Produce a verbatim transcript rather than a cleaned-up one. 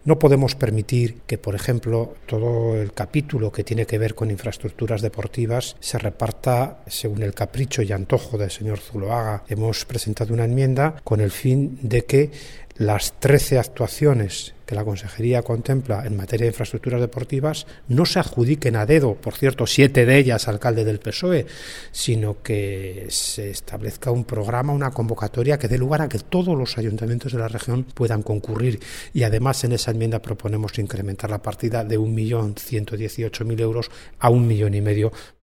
No podemos permitir que, por ejemplo, todo el capítulo que tiene que ver con infraestructuras deportivas se reparta según el capricho y antojo del señor Zuloaga. Hemos presentado una enmienda con el fin de que las trece actuaciones que la Consejería contempla en materia de infraestructuras deportivas no se adjudiquen a dedo, por cierto, siete de ellas alcalde del P S O E, sino que se establezca un programa, una convocatoria que dé lugar a que todos los ayuntamientos de la región puedan concurrir. Y además en esa enmienda proponemos incrementar la partida de un millón ciento dieciocho mil euros a un millón y medio